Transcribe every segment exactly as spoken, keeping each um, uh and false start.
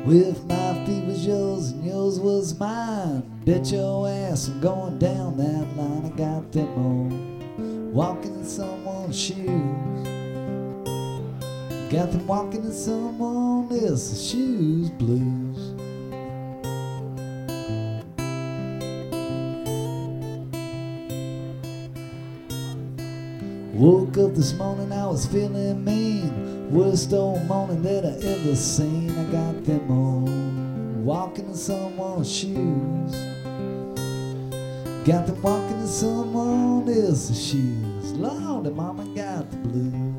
If my feet was yours and yours was mine, bet your ass I'm going down that line. I got them on, walking in someone's shoes. Got them walking in someone else's shoes blues. Woke up this morning, I was feeling mean. Worst old morning that I ever seen. I got them on, walking in someone's shoes. Got them walking in someone else's shoes. Lord, and mama got the blues.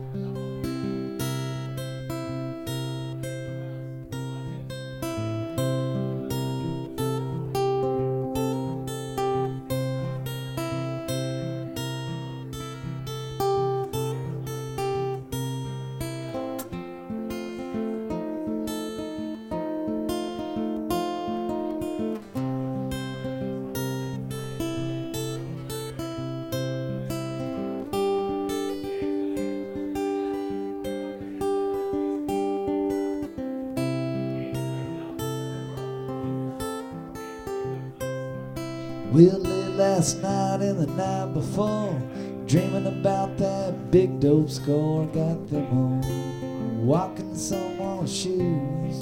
Well, late last night and the night before, dreaming about that big dope score. Got them on, walking in someone's shoes.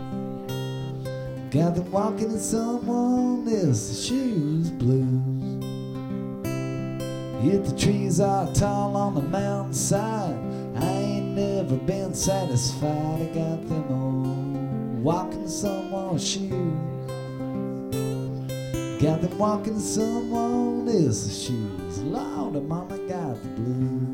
Got them walking in someone else's shoes blues. If the trees are tall on the mountainside, I ain't never been satisfied. I got them on, walking in someone's shoes. Got them walking in someone else's shoes. Lord, and mama got the blues.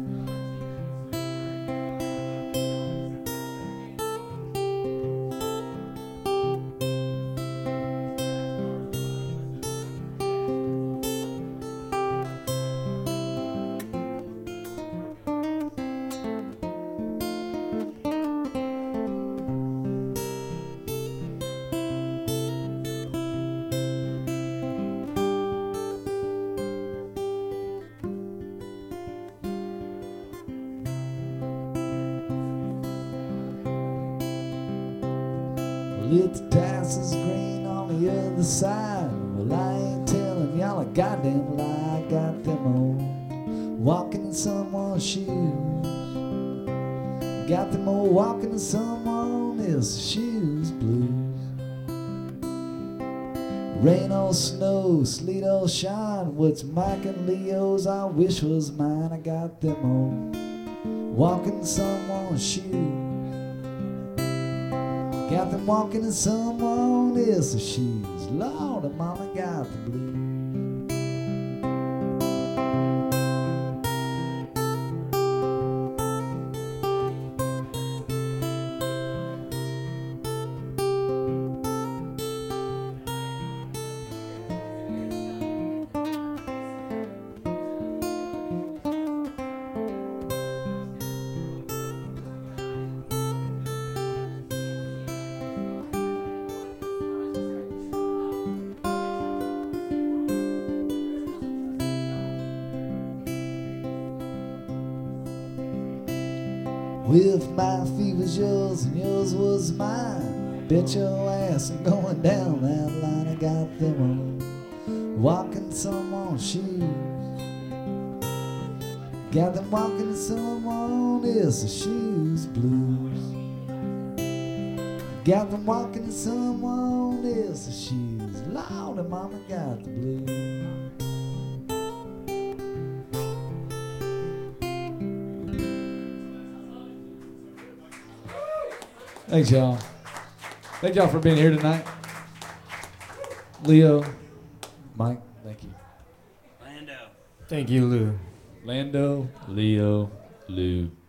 If the grass is green on the other side, well, I ain't telling y'all a goddamn lie. I got them on, walking in someone's shoes. Got them all walking in someone else's shoes blues. Rain or snow, sleet or shine, what's Mike and Leo's I wish was mine. I got them on, walking in someone's shoes. Got them walking in someone else's shoes. Lord, and mama got the blues. If my feet was yours and yours was mine, bet your ass I'm going down that line. I got them on, walking in someone's shoes. Got them walking in someone else's shoes blues. Got them walking in someone else's shoes. Lord, and mama got the blues. Thanks, y'all. Thank y'all for being here tonight. Leo, Mike, thank you. Lando. Thank you, Lou. Lando, Leo, Lou.